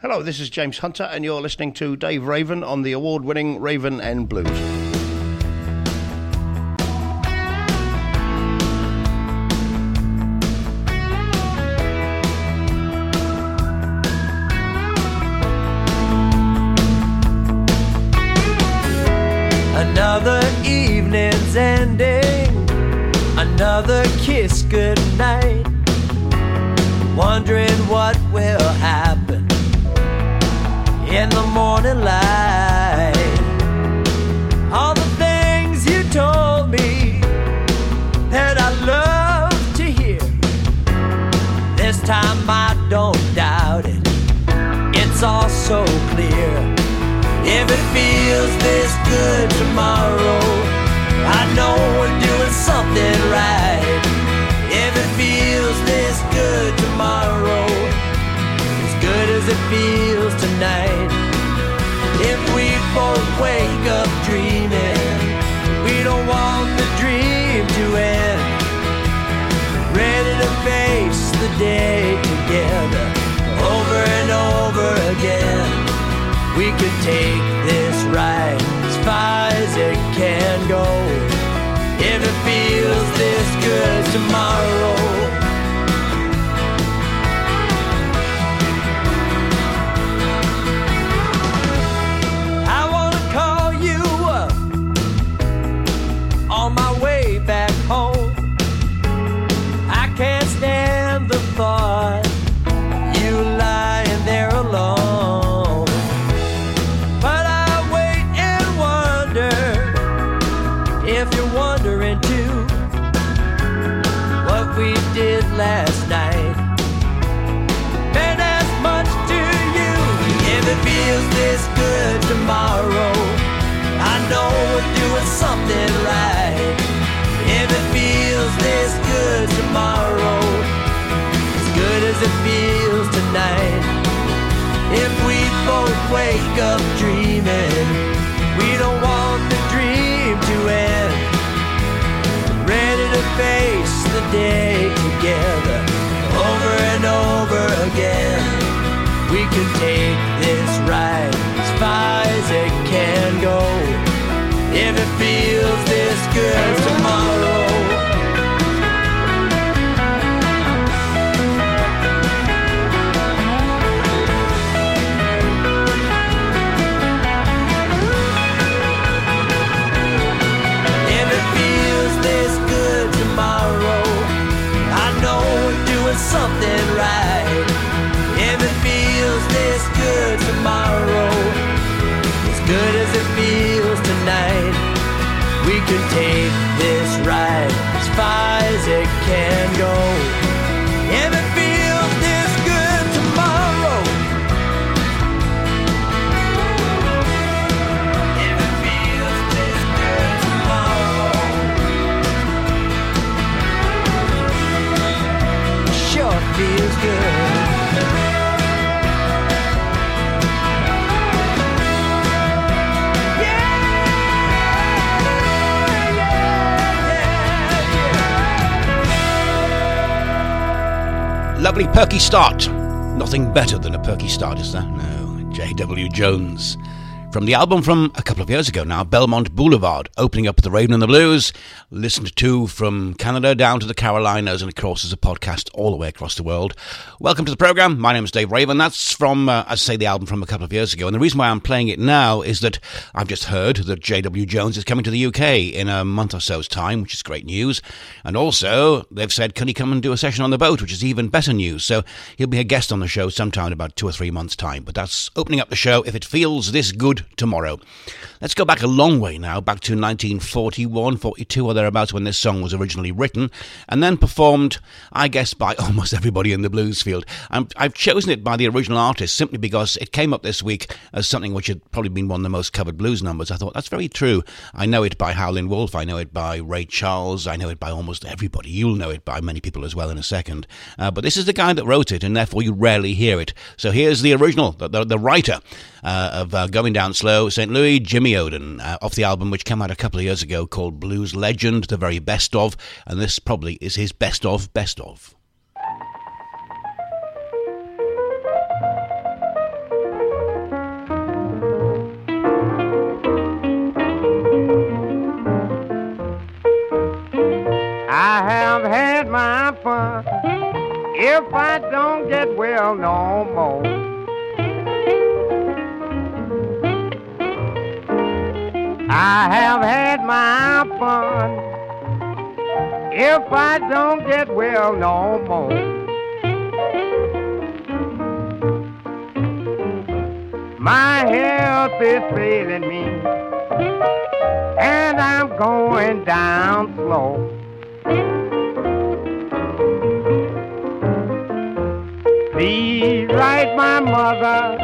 Hello, this is James Hunter, and you're listening to Dave Raven on the award-winning Raven and Blues. Another evening's ending, another kiss goodnight, wondering what will happen in the morning light. All the things you told me that I love to hear, this time I don't doubt it, it's all so clear. If it feels this good tomorrow, I know we're doing something right. If it feels this good tomorrow, as good as it feels tonight. If we both wake up dreaming, we don't want the dream to end. Ready to face the day together, over and over again. We could take this ride as far as it can go. If it feels this good tomorrow. I wanna call you up on my way back home. I can't stand the thought you lying there alone. If you're wondering too what we did last night meant as much to you. If it feels this good tomorrow, I know we're doing something right. If it feels this good tomorrow, as good as it feels tonight. If we both wake up dreaming, we don't want the dream to end. Ready to face the day together, over and over again. We can take this ride as far as it can go. If it feels this good tomorrow. Something right. If it feels this good tomorrow, as good as it feels tonight, we could take this ride as far as it can go. If it feels this good tomorrow, if it feels this good tomorrow, sure feels good. Lovely perky start. Nothing better than a perky start, is there? No. J.W. Jones. From the album from a couple of years ago now, Belmont Boulevard, opening up the Raven and the Blues, listened to from Canada down to the Carolinas, and of course as a podcast all the way across the world. Welcome to the programme. My name is Dave Raven. That's from, as I say, the album from a couple of years ago. And the reason why I'm playing it now is that I've just heard that J.W. Jones is coming to the UK in a month or so's time, which is great news. And also, they've said, can he come and do a session on the boat, which is even better news. So he'll be a guest on the show sometime in about 2 or 3 months' time. But that's opening up the show, If It Feels This Good Tomorrow. Let's go back a long way now, back to 1941, 42 or thereabouts, when this song was originally written and then performed, I guess, by almost everybody in the blues field. I've chosen it by the original artist simply because it came up this week as something which had probably been one of the most covered blues numbers. I thought, that's very true. I know it by Howlin' Wolf, I know it by Ray Charles, I know it by almost everybody. You'll know it by many people as well in a second. But this is the guy that wrote it, and therefore you rarely hear it. So here's the original, the writer of Going Down Slow, St. Louis, Jimmy Oden, off the album which came out a couple of years ago called Blues Legend, the very best of, and this probably is his best of best of. I don't get well no more. I have had my fun if I don't get well no more. My health is failing me, and I'm going down slow. Please write my mother,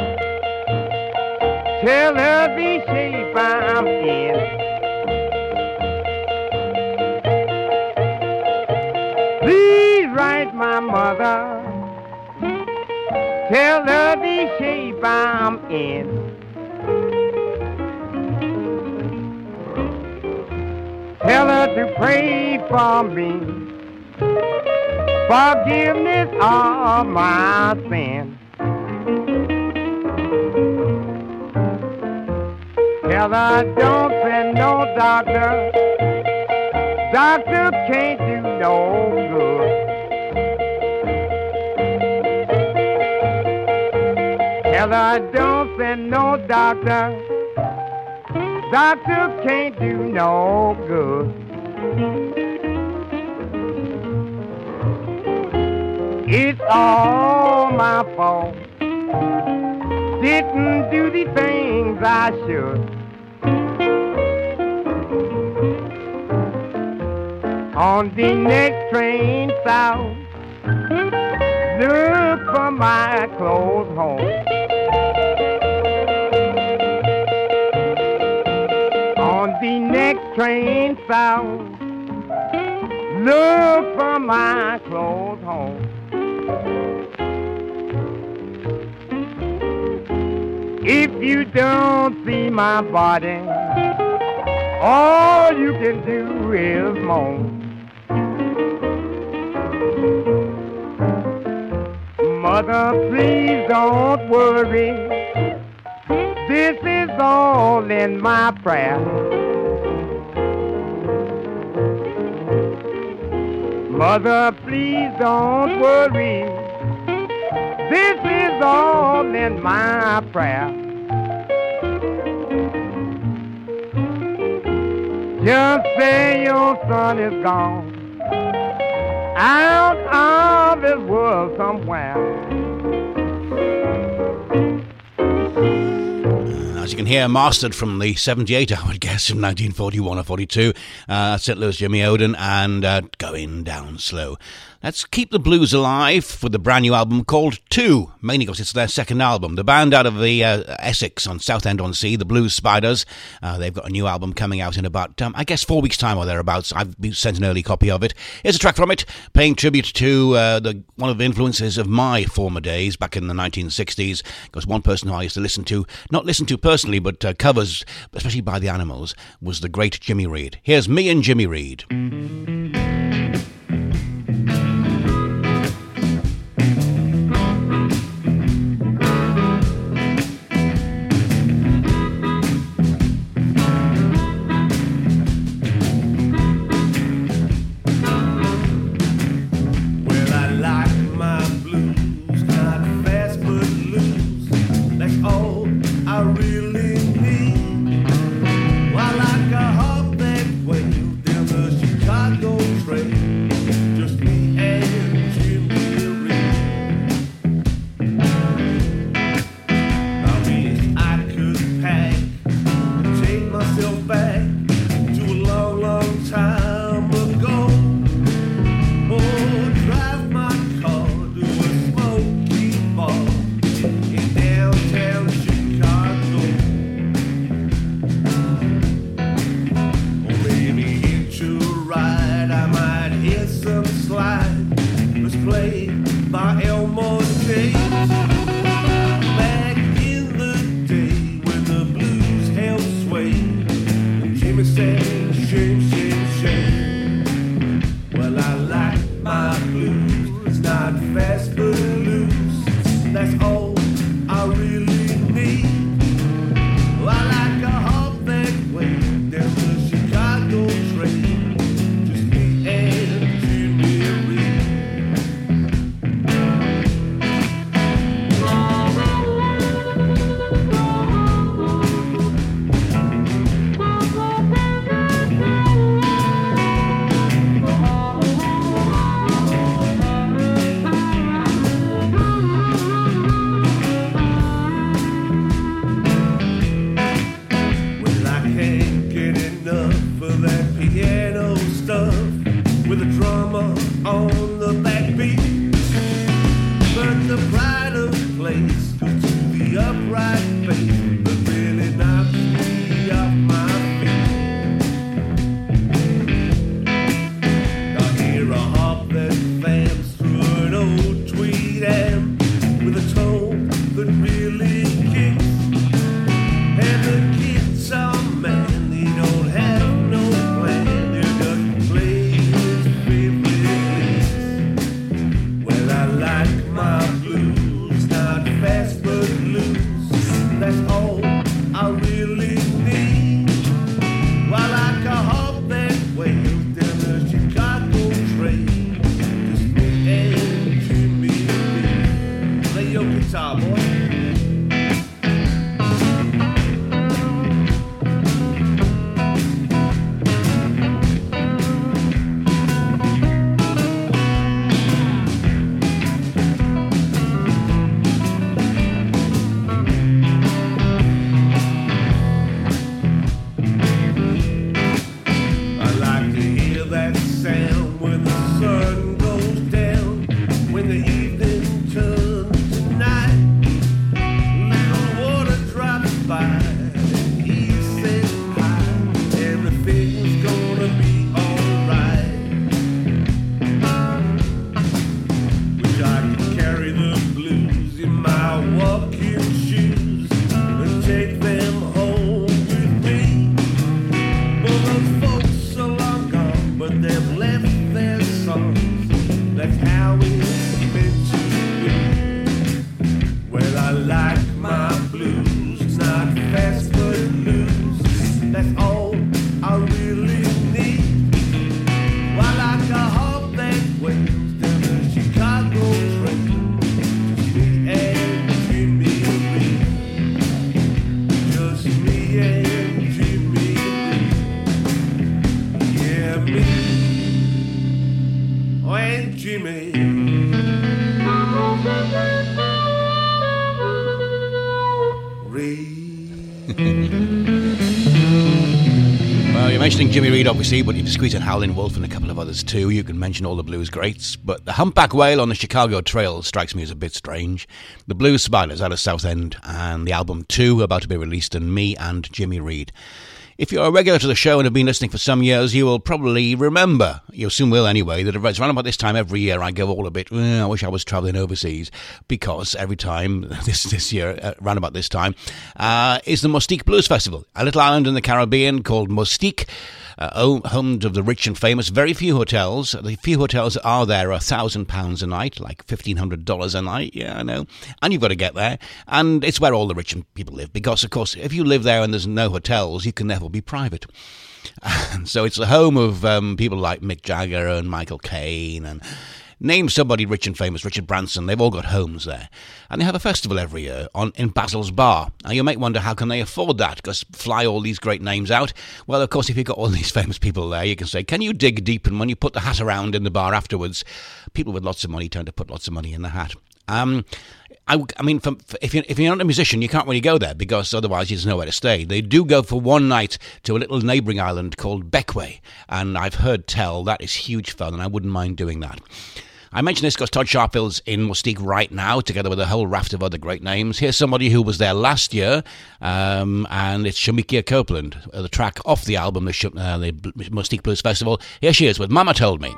tell her the shape I'm in. Please write my mother, tell her the shape I'm in. Tell her to pray for me, forgiveness of my sin. Tell her don't send no doctor, doctor can't do no good. Tell her don't send no doctor, doctor can't do no good. It's all my fault, didn't do the things I should. On the next train south, look for my clothes home. On the next train south, look for my clothes home. If you don't see my body, all you can do is moan. Mother, please don't worry, this is all in my prayer. Mother, please don't worry, this is all in my prayer. Just say your son is gone out of this world somewhere. As you can hear, mastered from the 78, I would guess, from 1941 or 42. St. Louis Jimmy Oden and Going Down Slow. Let's keep the blues alive with a brand new album called Two, mainly because it's their second album. The band out of the Essex on Southend-on-Sea, the Blues Spiders, they've got a new album coming out in about, I guess, 4 weeks' time or thereabouts. I've been sent an early copy of it. Here's a track from it, paying tribute to one of the influences of my former days back in the 1960s, because one person who I used to listen to, not listen to personally, but covers, especially by the Animals, was the great Jimmy Reed. Here's Me and Jimmy Reed. Downtown Chicago. upright face that really knocks me off my feet. I hear a harp that fans through an old tweed amp with a tone that really kicks. And the kid's a man, he don't have no plan, he just plays his favorite licks. Well, I like my blues, not fast but loose, that's all I really need. Well, like a harp that wails down the Chicago trail, just me and Jimmy Reed. Play your guitar, boy. I like to hear that sound when the sun goes down, when the evening turns to night. Little water drops by, and he says hi, everything's gonna be alright. Wish I could carry the blues in my walking shoes and take them home with me. Well, those folks are long gone, but they've left their songs. That's how it's meant to be. Well, I like my blues, not fast but loose. That's all I really need. Well, like a harp that wails down the Chicago trail, just me and Jimmy Reed. Just me and Jimmy Reed. Yeah, me and Jimmy. Well, you're mentioning Jimmy Reed, obviously, but you've squeezed in Howlin' Wolf and a couple of others too. You can mention all the blues greats, but the Humpback Whale on the Chicago Trail strikes me as a bit strange. The Blues Spiders out of Southend, and the album 2 about to be released, and me and Jimmy Reed. If you're a regular to the show and have been listening for some years, you will probably remember, you soon will anyway, that it's around about this time every year I go all a bit, I wish I was travelling overseas, because every time, this year, around about this time, is the Mustique Blues Festival, a little island in the Caribbean called Mustique, home of the rich and famous. Very few hotels. The few hotels that are there are £1,000 a night, like $1,500 a night. Yeah, I know. And you've got to get there. And it's where all the rich people live. Because, of course, if you live there and there's no hotels, you can never be private. And so it's the home of people like Mick Jagger and Michael Caine and name somebody rich and famous, Richard Branson. They've all got homes there. And they have a festival every year in Basil's Bar. Now, you might wonder, how can they afford that? Because fly all these great names out. Well, of course, if you've got all these famous people there, you can say, can you dig deep? And when you put the hat around in the bar afterwards, people with lots of money tend to put lots of money in the hat. I mean, if you're not a musician, you can't really go there because otherwise there's nowhere to stay. They do go for one night to a little neighbouring island called Beckway, and I've heard tell that is huge fun, and I wouldn't mind doing that. I mention this because Todd Sharpfield's in Mustique right now, together with a whole raft of other great names. Here's somebody who was there last year, and it's Shamikia Copeland, the track off the album, the Mustique Blues Festival. Here she is with Mama Told Me.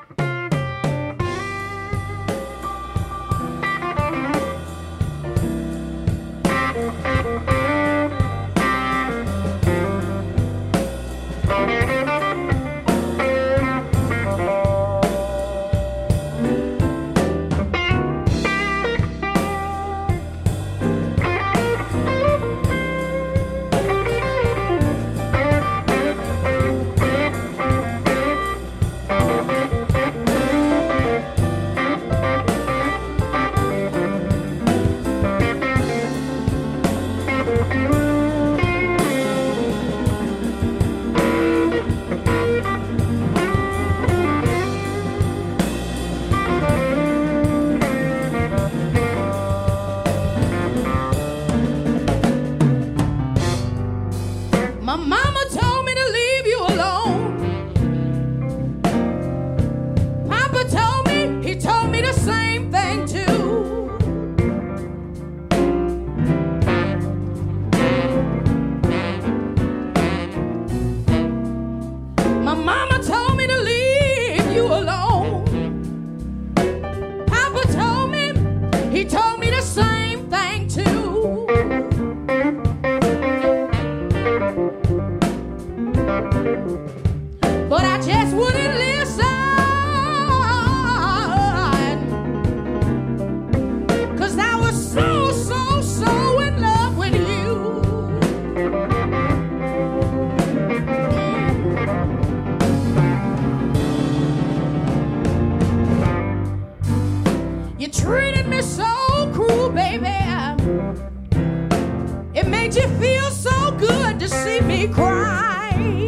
made you feel so good to see me cry.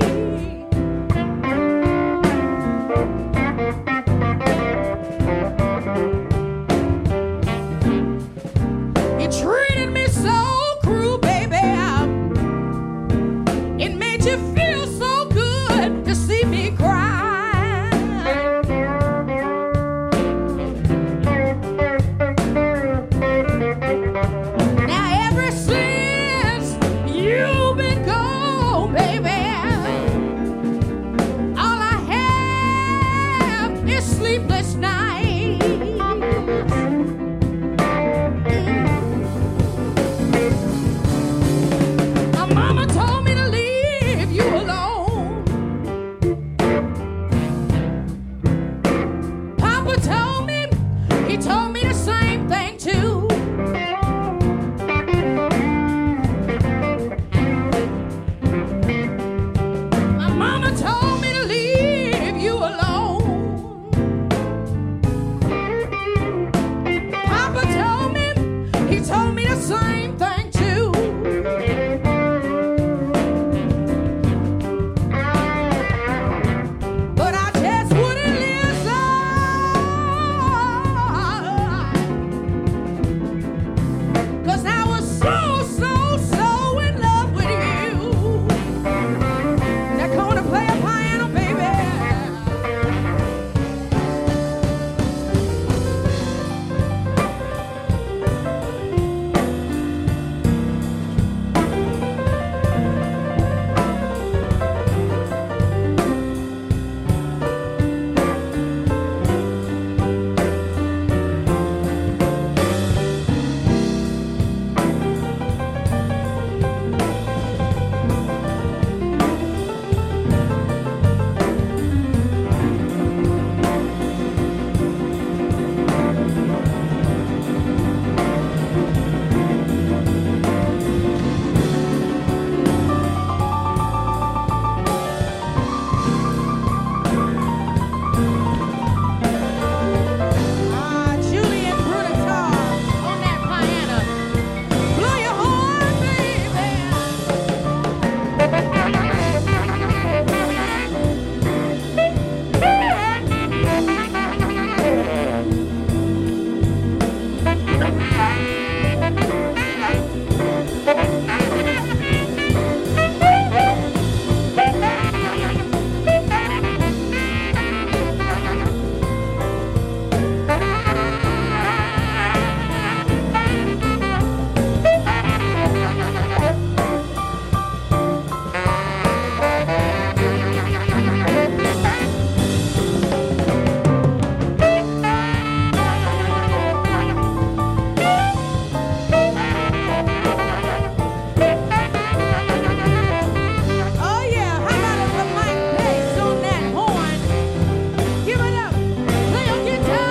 You treated me so cruel, baby. It made you feel so good to see me cry. Now ever since you've been gone, baby, all I have is sleepless nights. My mama told me to leave you alone. Papa told me, he told me the same thing too. My mama told me to leave you alone. Papa told me, he told me the same thing too. But I just wouldn't listen, 'cause I was so in love with you. Now come on and play a piano, baby. Julian Brunetar on that piano. Blow your horn, baby. Oh yeah, how about if the mic plays on that horn? Give it up. Play your guitar.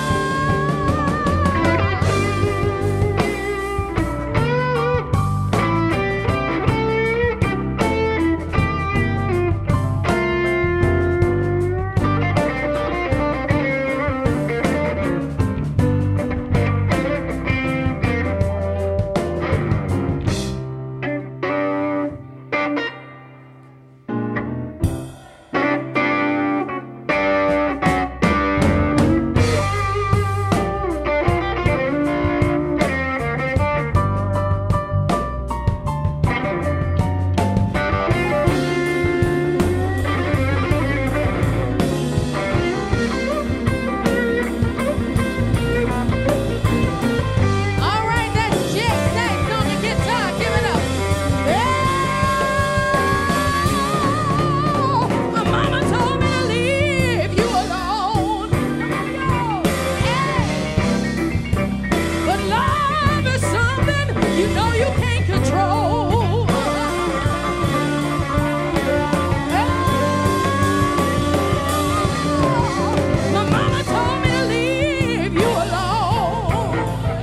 All right, that's Jet Sax on the guitar. Give it up. Oh, my mama told me to leave you alone. But love is something you know you can't control. My mama told me to leave you alone.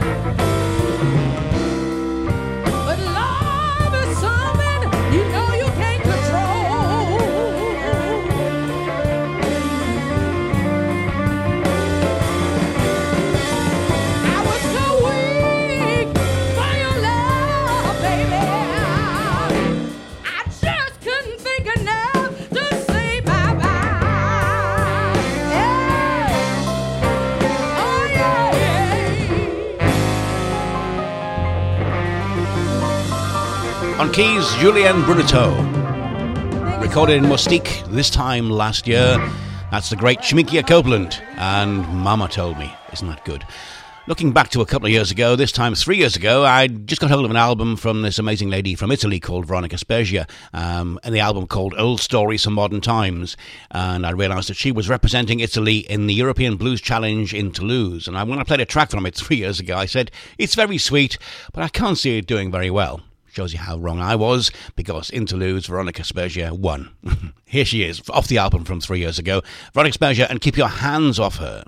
But love is something you know you can't control. I was so weak for your love, baby. On keys, Julien Brunetto. Recorded in Mustique this time last year. That's the great Shemekia Copeland. And Mama Told Me. Isn't that good? Looking back to a couple of years ago, this time 3 years ago, I just got hold of an album from this amazing lady from Italy called Veronica Spezia, and the album called Old Stories from Modern Times, and I realised that she was representing Italy in the European Blues Challenge in Toulouse, and when I played a track from it 3 years ago, I said, it's very sweet, but I can't see it doing very well. Shows you how wrong I was, because in Toulouse, Veronica Spezia won. Here she is, off the album from 3 years ago, Veronica Spezia, and Keep Your Hands Off Her.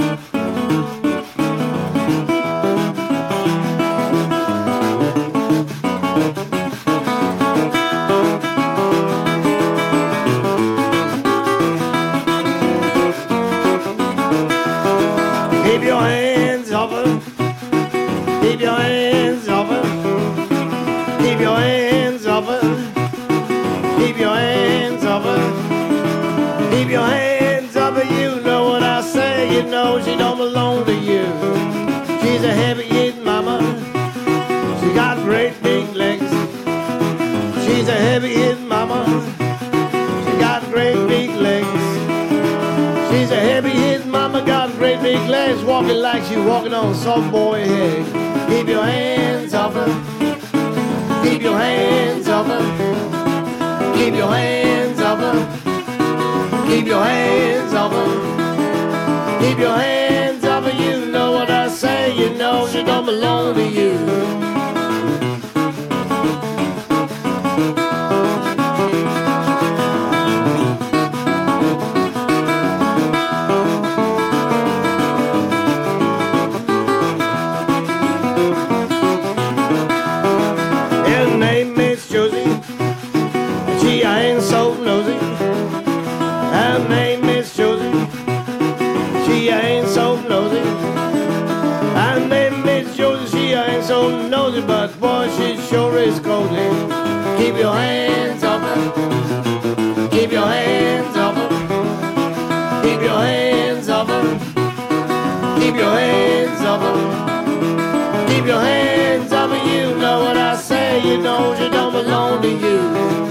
Keep your hands off her. Keep your hands off her. Keep your hands off her. Keep your hands off her. Keep your hands off her. You know what I say. You know she don't belong to you. She's a heavy-hitting mama. She got great big legs. She's a heavy-hitting mama. She got great big legs. She's a heavy-hitting mama, got great big legs, walking like she walking on some boy head. Keep your hands off her. Keep your hands off her. Keep your hands off her. Keep your hands off her. Keep your hands off her. You know what I say. You know she don't belong to you. But boy, she sure is cozy. Keep your hands off her. Keep your hands off her. Keep your hands off her. Keep your hands off her. Keep your hands off her. You know what I say. You know she don't belong to you.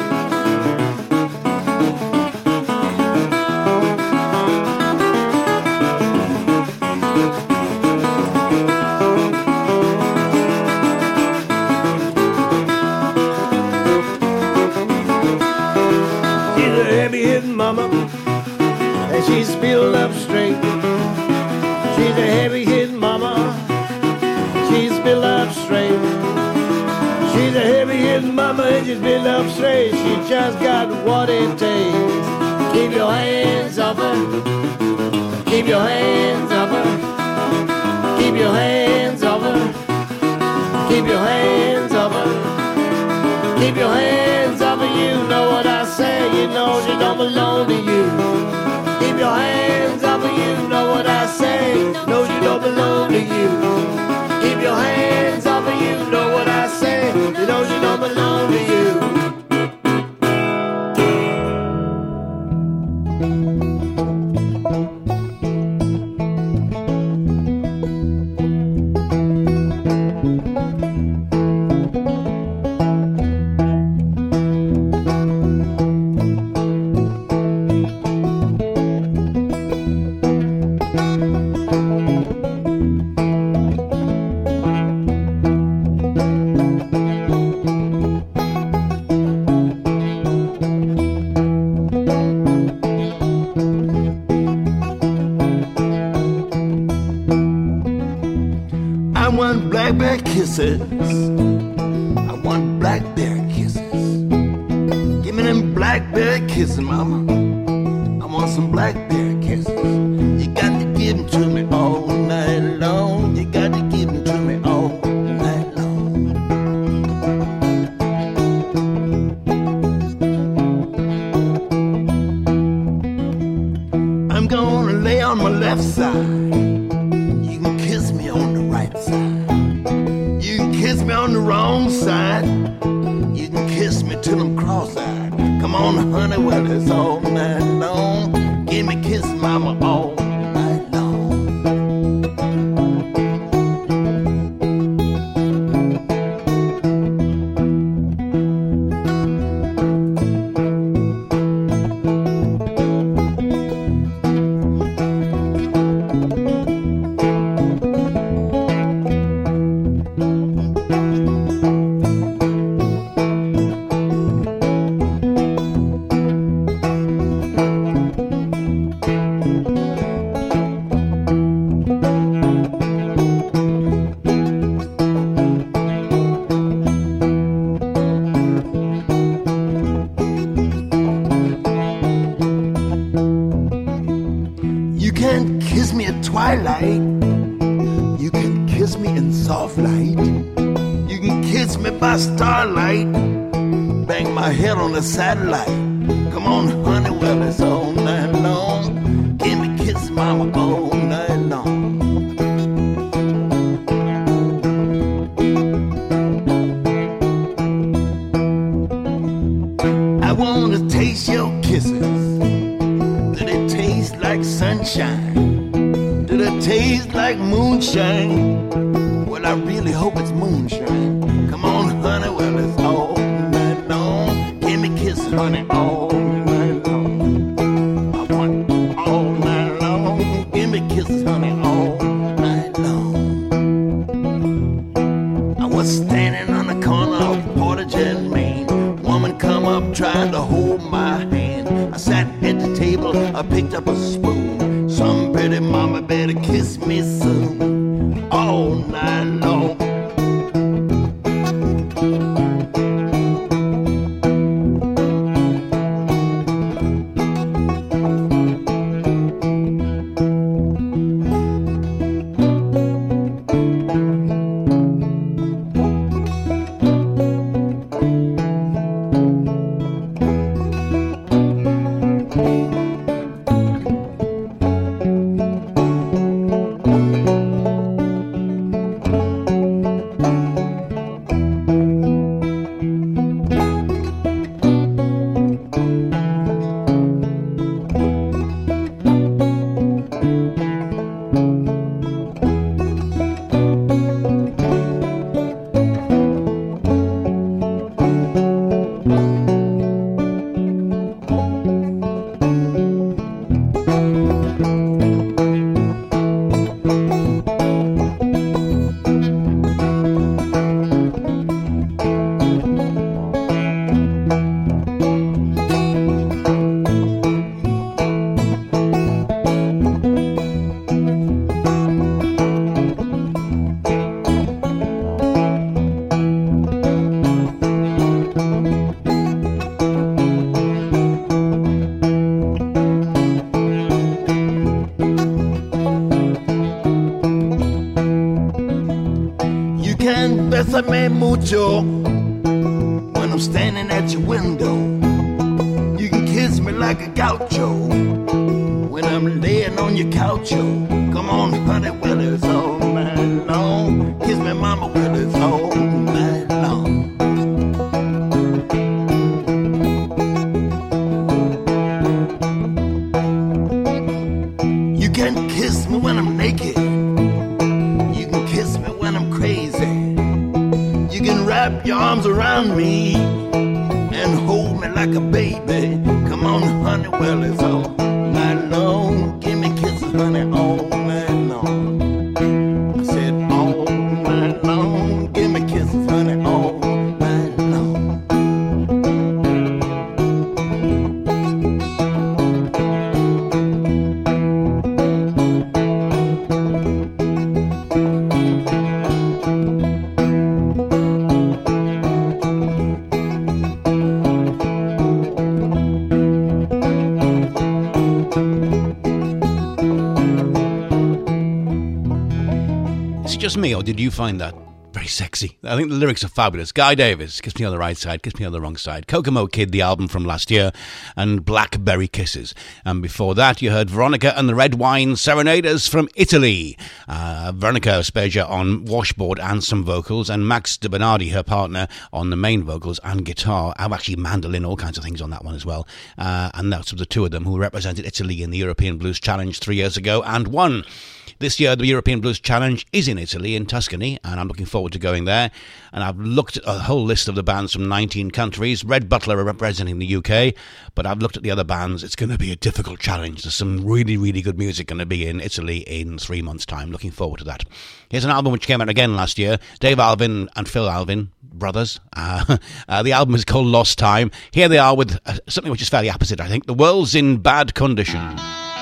Mama, and she's built up straight. She's a heavy-hitting mama. She's built up straight. She's a heavy-hitting mama, and she's built up straight. She just got what it takes. Keep your hands off her. Keep your hands off her. Keep your hands off her. Keep your hands off her. Keep your hands off her. You know what I say. You know she don't belong to you. Keep your hands off her. You know what I say. No, she don't belong to you. Keep your hands off her. You know what I say. You know she don't belong to you. Kisses. I want blackberry kisses. Give me them blackberry kisses, mama. I want some blackberry kisses. You got to give them to me all night long. You got to give them to me all night long. I'm gonna lay on my left side. You can kiss me on the right side. Kiss me on the wrong side. You can kiss me till I'm cross-eyed. Come on, honey, well, it's all night long. Give me kiss, mama, all night long. starlight, bang my head on the satellite. Come on, honey, well, it's all night long. Give me kisses, mama, all night long. I wanna taste your kisses. Do they taste like sunshine? Do they taste like moonshine? Well, I really hope it's moonshine. Come on, honey, well, it's all night long. Give me kisses, honey, all night long. I want all night long. Give me kisses, honey, all night long. I was standing on the corner of Portage and Main. Woman come up trying to hold my hand. I sat at the table, I picked up a spoon. Some pretty mama better kiss me soon. All night long. Bésame mucho when I'm standing at your window. You can kiss me like a gaucho when I'm laying on your couch. Come on, honey, well, it's all night long. Kiss me, mama, well, it's all night long. You can kiss me when I'm naked. You can kiss me when I'm crazy. You can wrap your arms around me and hold me like a baby. Come on, honey, well, it's all night long. Give me kisses, honey, all night long. I said all night long. Give me kisses, honey, all night long. Just me, or did you find that very sexy? I think the lyrics are fabulous. Guy Davis, Kiss Me on the Right Side, Kiss Me on the Wrong Side. Kokomo Kid, the album from last year, and Blackberry Kisses. And before that, you heard Veronica and the Red Wine Serenaders from Italy. Veronica Aspeja on washboard and some vocals, and Max De Bernardi, her partner, on the main vocals and guitar. I've actually mandolin, all kinds of things on that one as well. And that's the two of them who represented Italy in the European Blues Challenge 3 years ago and won. This year, the European Blues Challenge is in Italy, in Tuscany, and I'm looking forward to going there. And I've looked at a whole list of the bands from 19 countries. Red Butler are representing the UK, but I've looked at the other bands. It's going to be a difficult challenge. There's some really, really good music going to be in Italy in 3 months' time. Looking forward to that. Here's an album which came out again last year. Dave Alvin and Phil Alvin, brothers. The album is called Lost Time. Here they are with something which is fairly opposite, I think. The World's in Bad Condition.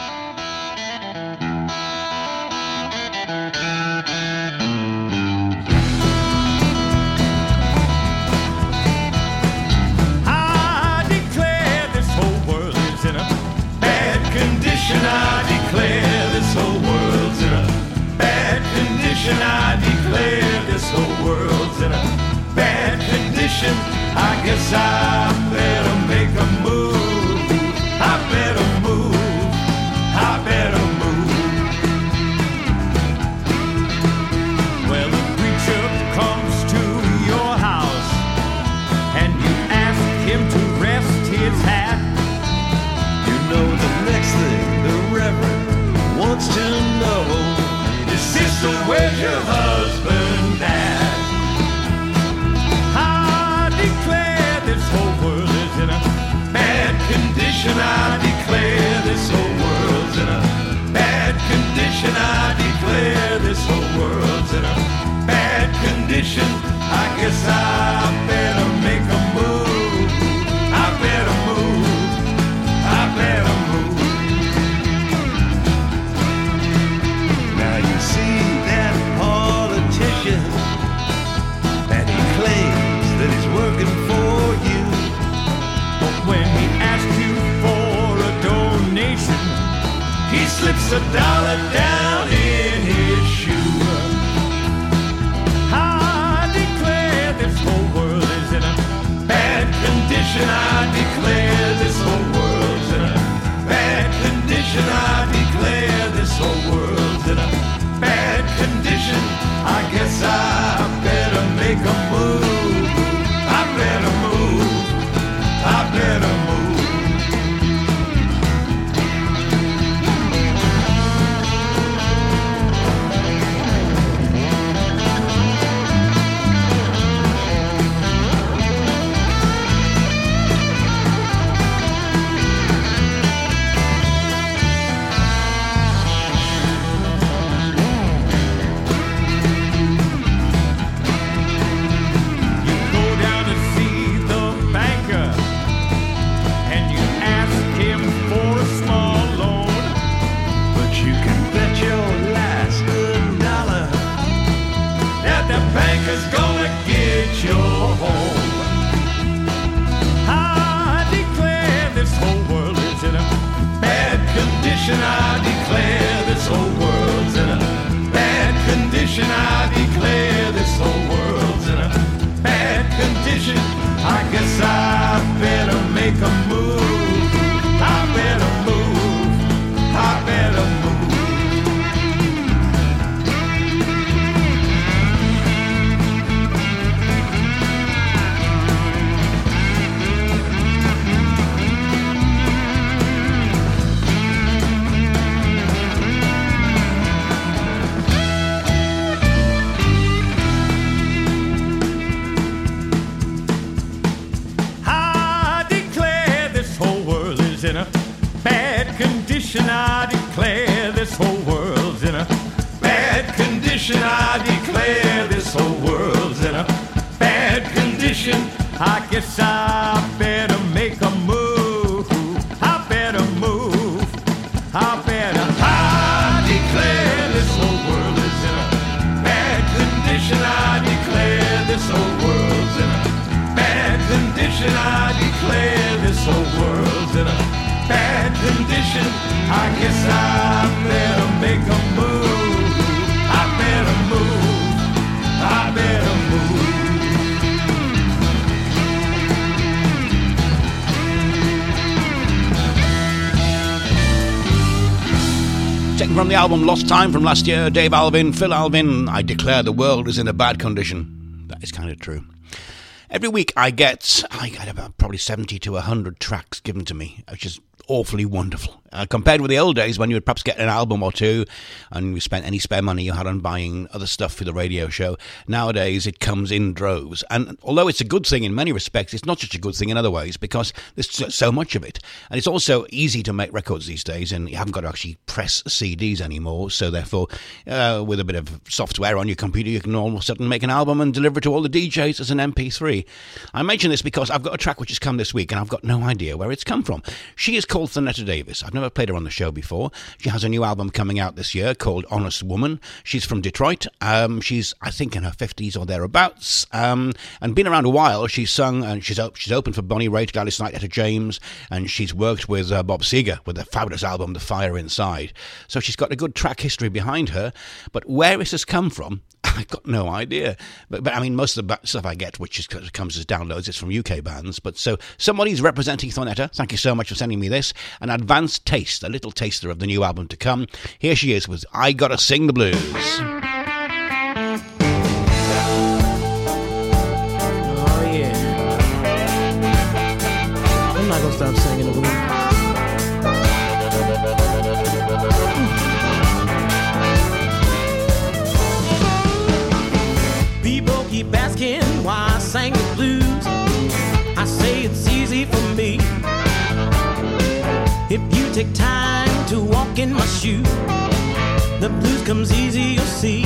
I declare this whole world's in a bad condition. I declare this whole world's in a bad condition. condition. I guess I better make a move. I better move. I better move. Well, the preacher comes to your house and you ask him to rest his hat. You know the next thing the Reverend wants to know is, sister, where's your husband at? I declare this whole world is in a bad condition. I declare this whole world's in a bad condition. I declare this whole world's in a bad condition. I guess I better make a move. I better move. I better move. Now you see that politician, and he claims that he's working for you. But when he asks you for a donation, he slips $1 down in his shoe. I declare this whole world is in a bad condition. I declare this whole world's in a bad condition. I declare this whole world's in a bad condition. I guess I better make a move. I better move. I better move. I declare this whole world's in a bad condition. I declare this whole world's in a bad condition. I guess I better make a move. I better move. I better move. In a bad condition, I declare this whole world's in a bad condition. I declare this whole world's in a bad condition. I guess I better make a move. I better move. I better. I declare this whole world is in a bad condition. I declare this whole world's in a bad condition. I declare this whole world's in a bad condition. I guess I better make a move. I better move. I better move. Taken from the album Lost Time from last year, Dave Alvin, Phil Alvin, I declare the world is in a bad condition. That is kind of true. Every week I get about probably 70 to 100 tracks given to me, which is awfully wonderful. Compared with the old days when you would perhaps get an album or two and you spent any spare money you had on buying other stuff for the radio show. Nowadays it comes in droves. And although it's a good thing in many respects, it's not such a good thing in other ways because there's so much of it. And it's also easy to make records these days and you haven't got to actually press CDs anymore. So therefore, with a bit of software on your computer, you can all of a sudden make an album and deliver it to all the DJs as an MP3. I mention this because I've got a track which has come this week and I've got no idea where it's come from. She is called Thornetta Davis. I've never played her on the show before. She has a new album coming out this year called Honest Woman. She's from Detroit. She's, I think, in her 50s or thereabouts, and been around a while. She's sung and she's opened for Bonnie Raitt, Gladys Knight, Etta James, and she's worked with Bob Seger with the fabulous album The Fire Inside. So she's got a good track history behind her. But where this has come from, I've got no idea. But I mean, most of the stuff I get, which comes as downloads, is from UK bands. But so somebody's representing Thornetta. Thank you so much for sending me this. An advanced taste, a little taster of the new album to come. Here she is with I Gotta Sing the Blues. Oh, yeah. I'm not gonna stop singing the blues. People keep asking why I sang the blues. I say it's easy for me. If you take time to walk in my shoes, the blues comes easy, you'll see.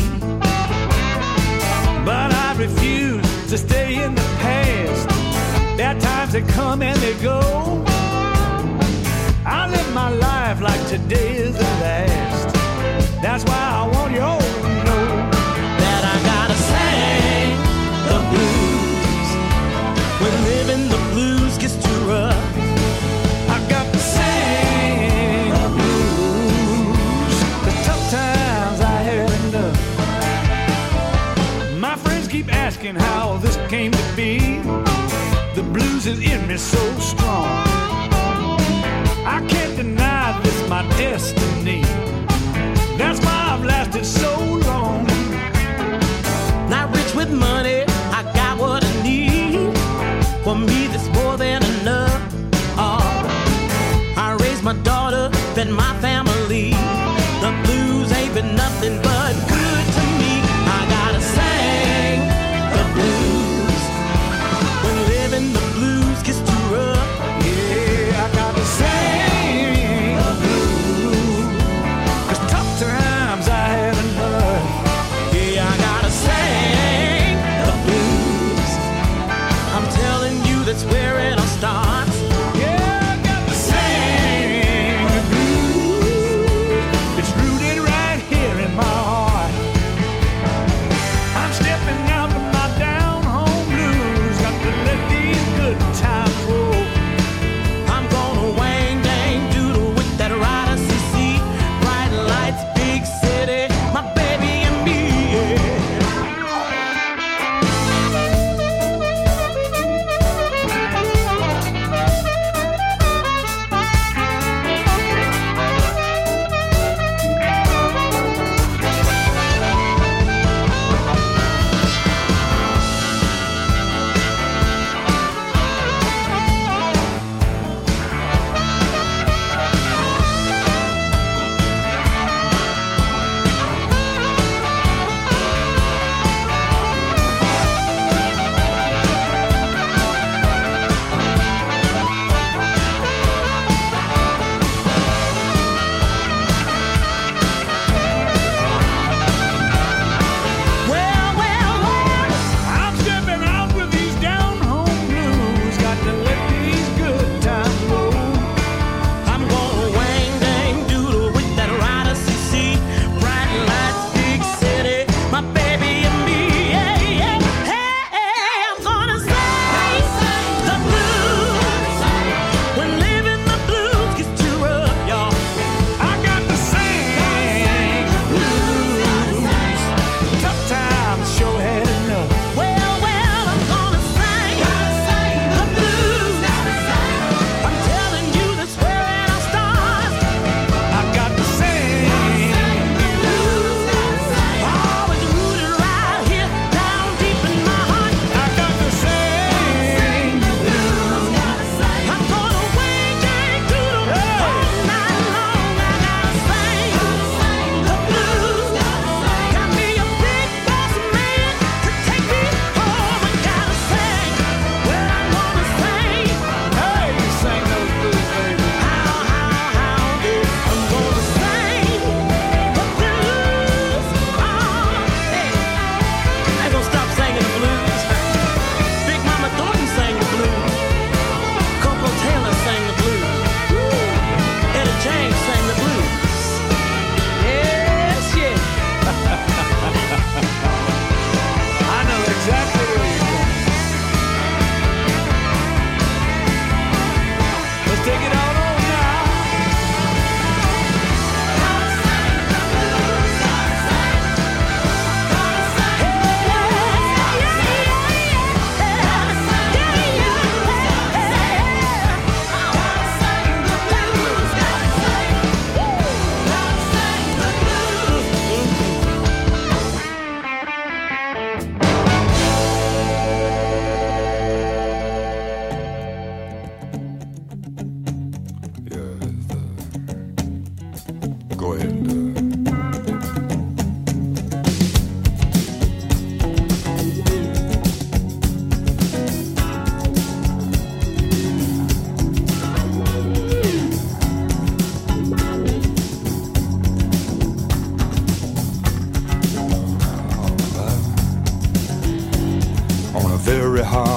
But I refuse to stay in the past. There are times that come and they go. I live my life like today is the last. That's why I want you all to know that I gotta sing the blues. When living the blues gets too rough, I got to sing the blues. The tough times I had enough. My friends keep asking how this came to be. The blues is in me so strong. I can't deny this my destiny. That's why I've lasted so long. Not rich with money, I got what I need. For me, that's more than enough. Oh, I raised my daughter, fed my family. The blues ain't been nothing but good to me. I gotta sing the blues. When living the blues gets too rough, yeah, I gotta sing the blues. 'Cause tough times I had enough. yeah, I gotta sing the blues. I'm telling you, that's where it all starts. Yeah, I got to sing the blues. It's rooted right here in my heart. I'm stepping out of my down home blues. Got to let these good times roll. I'm gonna wang dang doodle with that rider CC. Bright lights, big city, my baby and me. Yeah.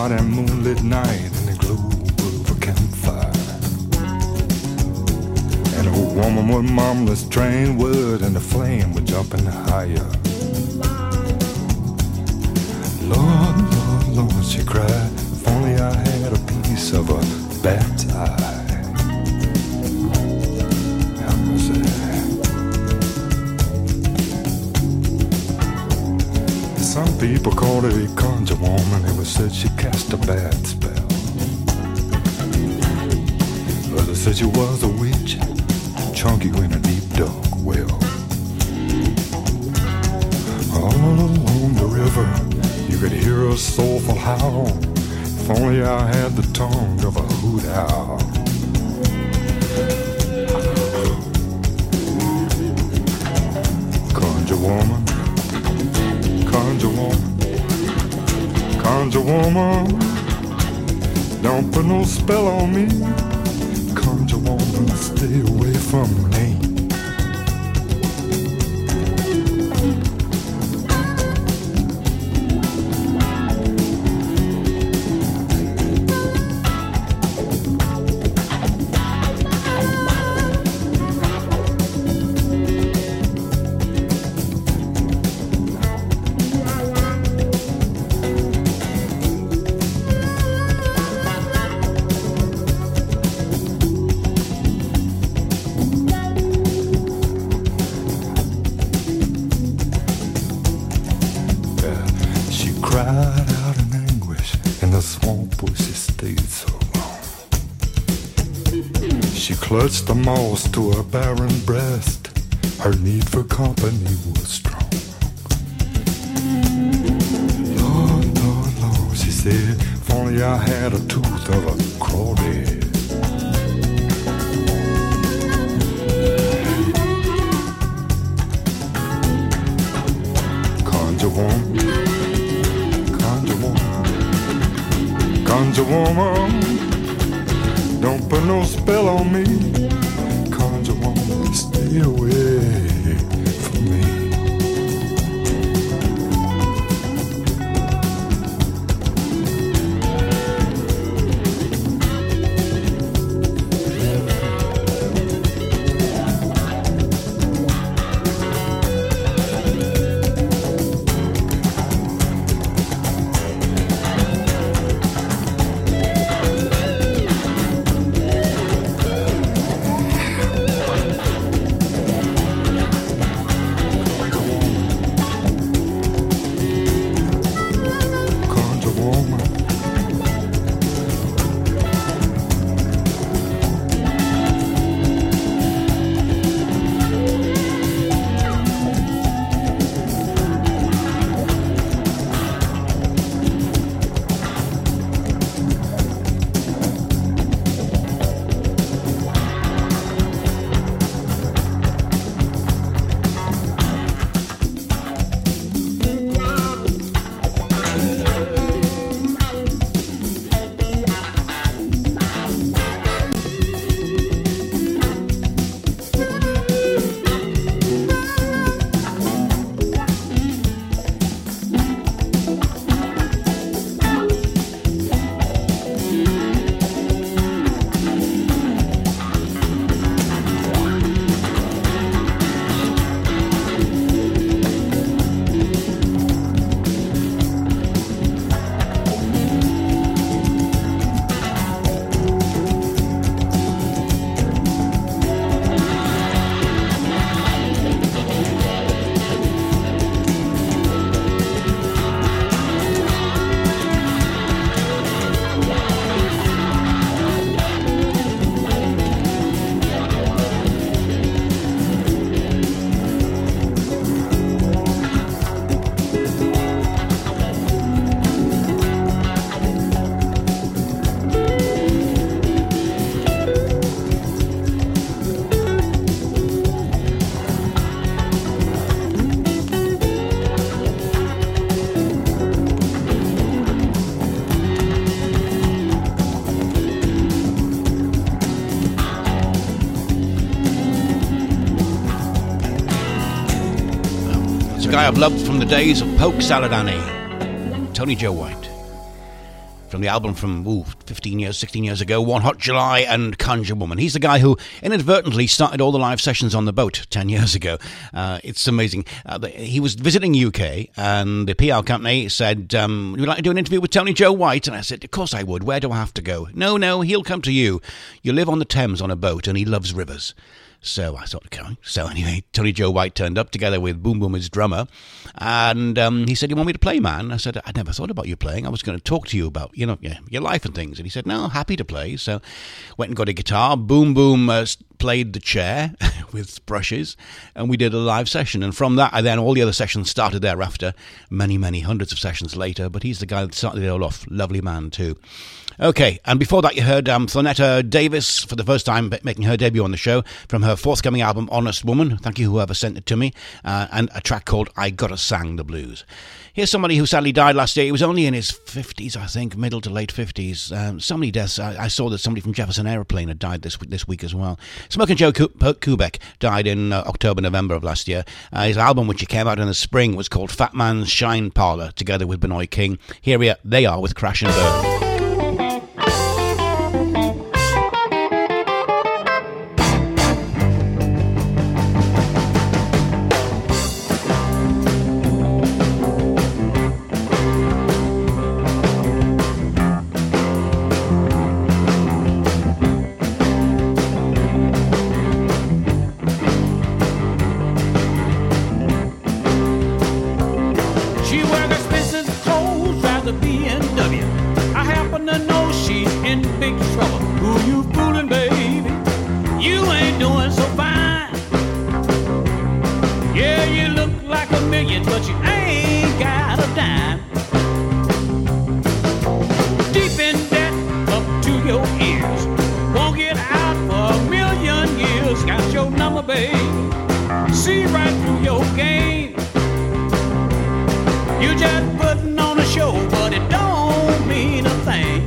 hot and moonlit night in the glow of a campfire. And a woman with marvelous trained wood, and the flame was jumping higher. Lord, Lord, Lord, she cried, if only I had a piece of a bad tie. How was that? Some people called her a conjure woman. It was said she cast a bad spell. Others said she was a witch, chunk you in a deep dark well. All along the river, you could hear a soulful howl. If only I had the tongue of a hoot owl. Conjure woman, conjure woman, conjure woman, don't put no spell on me. Conjure woman, stay away from me. Clutched the moss to her barren breast. Her need for company was strong. Lord, Lord, Lord, she said, if only I had a tooth of a crawdad. Conjure woman, conjure woman, conjure woman, don't put no spell on me. Conjure woman, stay away from me. Guy I've loved from the days of Polk Salad Annie, Tony Joe White. from the album from 15 years, 16 years ago, One Hot July and Conjure Woman. He's the guy who inadvertently started all the live sessions on the boat 10 years ago. It's amazing. He was visiting UK and the PR company said, would you like to do an interview with Tony Joe White? And I said, of course I would. Where do I have to go? No, he'll come to you. You live on the Thames on a boat and he loves rivers. So I thought, okay. So anyway, Tony Joe White turned up together with Boom Boom, his drummer, and he said, you want me to play, man? I said, I never thought about you playing. I was going to talk to you about, your life and things. And he said, no, happy to play. So went and got a guitar. Boom Boom played the chair with brushes, and we did a live session. And from that, then all the other sessions started thereafter, many, many hundreds of sessions later. But he's the guy that started it all off. Lovely man, too. Okay, and before that you heard Thornetta Davis for the first time making her debut on the show from her forthcoming album Honest Woman. Thank you whoever sent it to me. And a track called I Gotta Sang the Blues. Here's somebody who sadly died last year. He was only in his 50s, I think, middle to late 50s. So many deaths. I saw that somebody from Jefferson Aeroplane had died this week as well. Smokin' Joe Kubek died in October, November of last year. His album, which came out in the spring, was called Fat Man's Shine Parlour, together with Benoit King. Here they are with Crash and Burn. But you ain't got a dime. Deep in debt up to your ears. Won't get out for a million years. Got your number, babe. See right through your game. You just putting on a show, but it don't mean a thing.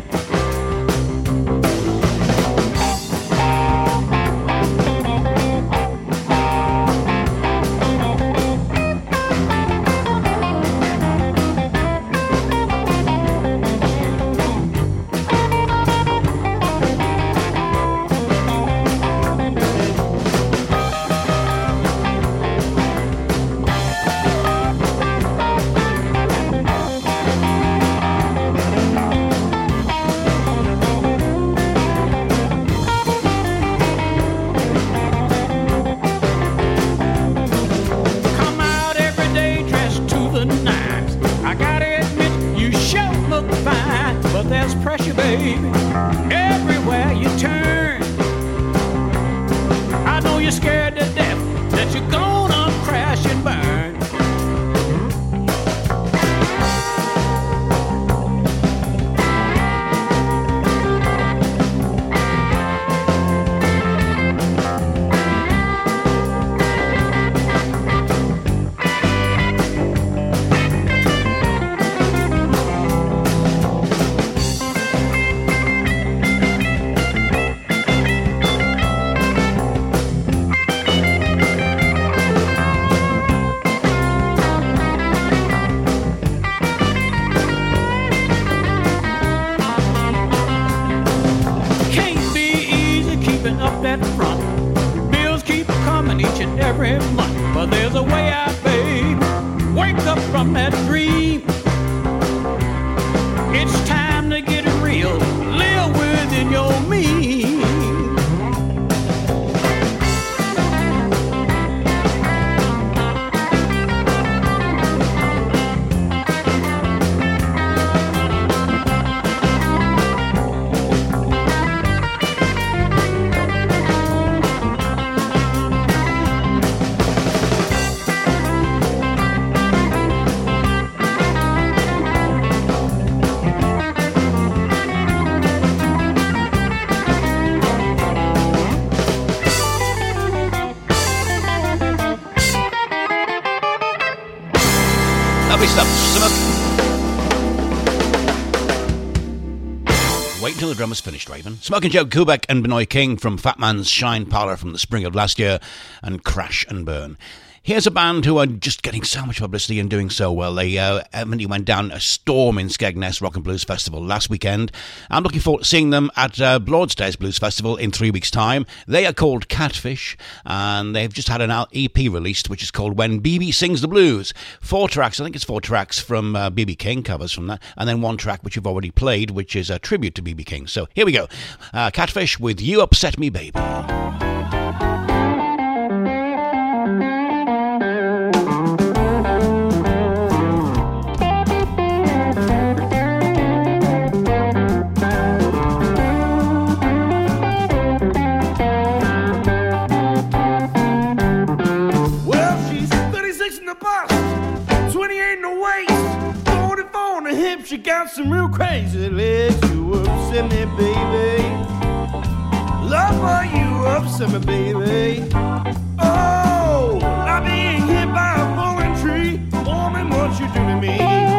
Until the drummer's finished, Raven. Smokin' Joe Kubek and Benoit King from Fat Man's Shine Parlour from the spring of last year, and Crash and Burn. Here's a band who are just getting so much publicity and doing so well. They evidently went down a storm in Skegness Rock and Blues Festival last weekend. I'm looking forward to seeing them at Broadstairs Blues Festival in 3 weeks' time. They are called Catfish, and they've just had an EP released, which is called When BB Sings the Blues. 4 tracks, I think it's 4 tracks from BB King, covers from that, and then 1 track which you've already played, which is a tribute to BB King. So here we go. Catfish with You Upset Me Baby. She got some real crazy legs. You upset me, baby. Love her, you upset me, baby. Oh, I'm being hit by a falling tree. Woman, what you do to me?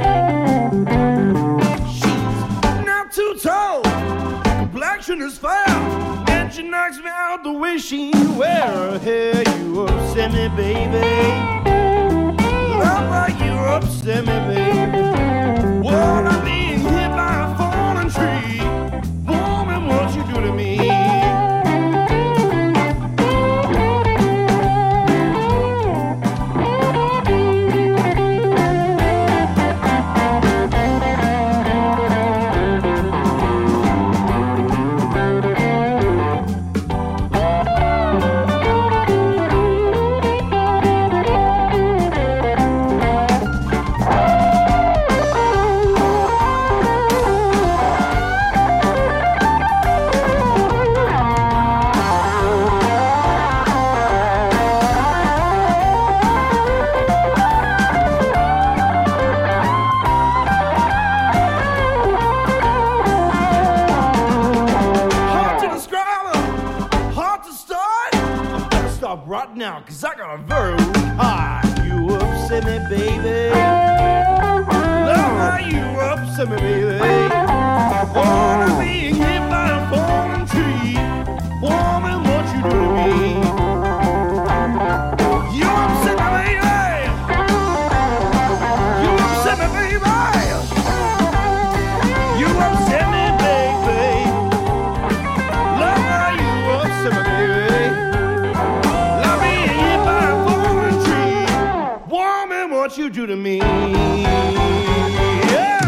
She's not too tall, complexion is foul, and she knocks me out the way she wear her hair. You upset me, baby. Love her, you upset me, baby. Well, I'm being hit by a falling tree. Woman, what you do to me? Right now, 'cause I got a very high. You upset me, baby. Love, you upset me, baby. Wanna be hit by a falling tree. Woman, what you do to me? You upset me, baby. You upset me, baby. You upset me, baby. Love, you upset me, baby. What you do to me? Yeah.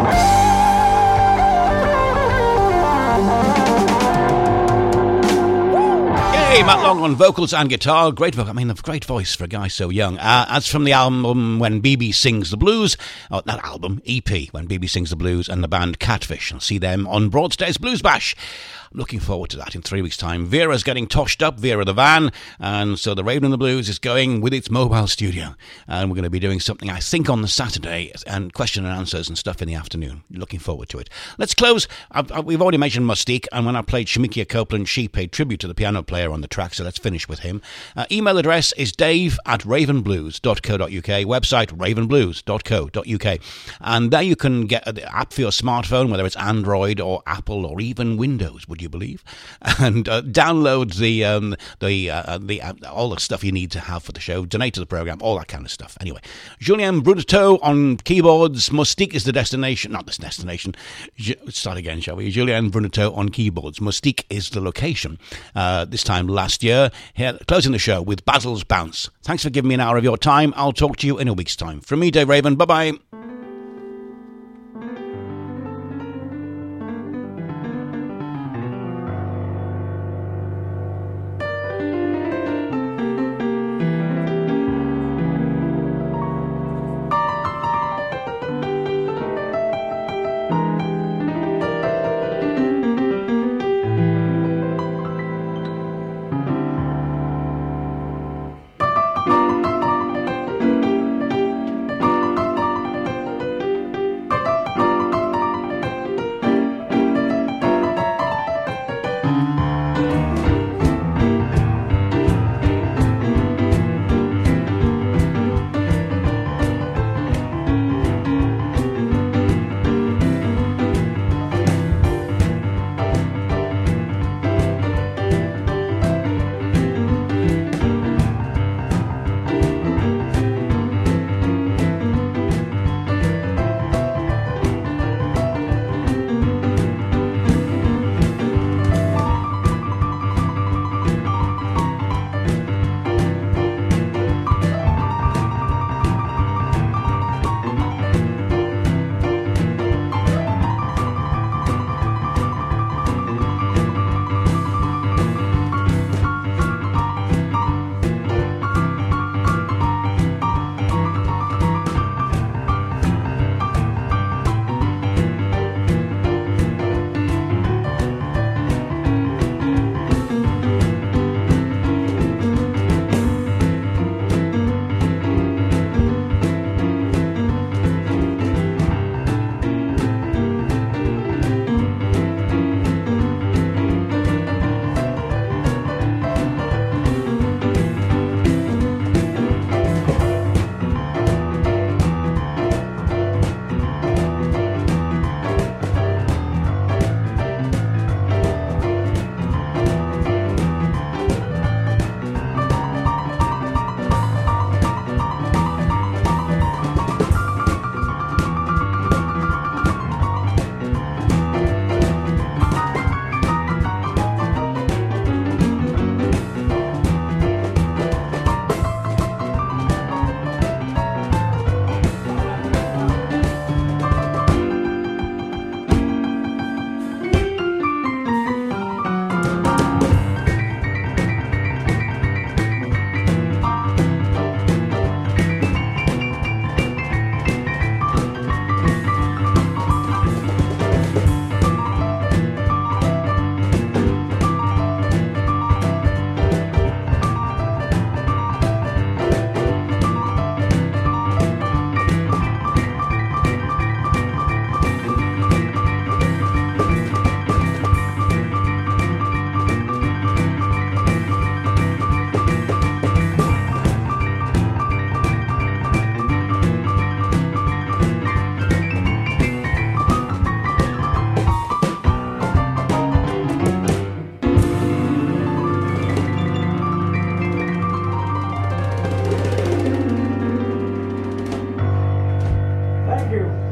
Yay, Matt Long on vocals and guitar. Great vocal. I mean, a great voice for a guy so young. As from the album When BB Sings the Blues, not album, EP, When BB Sings the Blues, and the band Catfish. I'll see them on Broadstairs Blues Bash. Looking forward to that in 3 weeks' time. Vera's getting toshed up, Vera the van, and so the Raven and the Blues is going with its mobile studio. And we're going to be doing something, I think, on the Saturday, and question and answers and stuff in the afternoon. Looking forward to it. Let's close. We've already mentioned Mustique, and when I played Shamikia Copeland, she paid tribute to the piano player on the track, so let's finish with him. Email address is dave@ravenblues.co.uk, website ravenblues.co.uk, and there you can get the app for your smartphone, whether it's Android or Apple or even Windows, would you believe? And download the all the stuff you need to have for the show, donate to the program, all that kind of stuff. Anyway, Julien Bruneteau on keyboards, Mustique is the destination, not this destination. Start again, shall we? Julien Bruneteau on keyboards, Mustique is the location. This time last year, here closing the show with Basil's Bounce. Thanks for giving me an hour of your time. I'll talk to you in a week's time. From me, Dave Raven. Bye bye. you.